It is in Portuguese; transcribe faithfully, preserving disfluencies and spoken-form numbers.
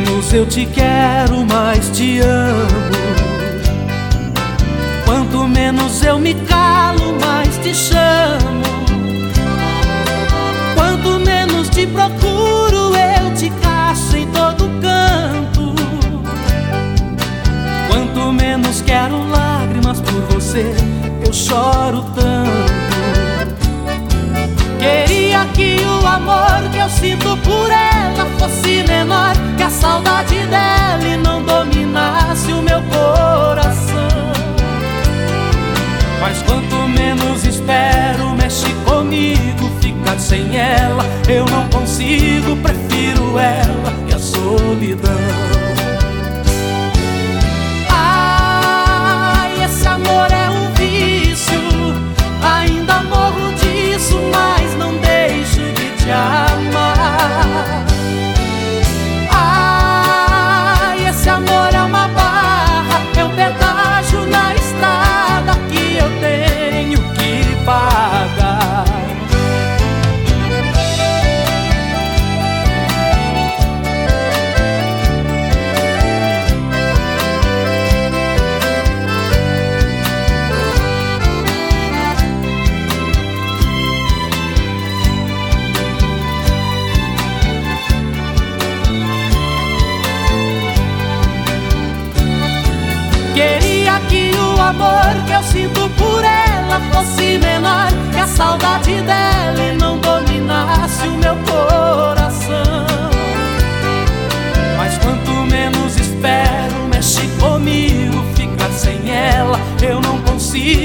menos eu te quero, mais te amo. Quanto menos eu me calo, mais te chamo. Quanto menos te procuro, eu te caço em todo canto. Quanto menos quero lágrimas por você, eu choro tanto. Queria que o amor que eu sinto por ela fosse menor, que a saudade dela e não dominasse o meu coração. Mas quanto menos espero, mexe comigo. Ficar sem ela eu não consigo, prefiro ela e a solidão. Ai, esse amor é um vício, ainda morro disso, mas não deixo de te amar. Ai, esse amor é uma barra, é um pedágio na estrada que eu tenho que pagar. Queria que o amor que eu sinto por ela fosse menor, que a saudade dela e não dominasse o meu coração. Mas quanto menos espero, mexe comigo. Ficar sem ela eu não consigo,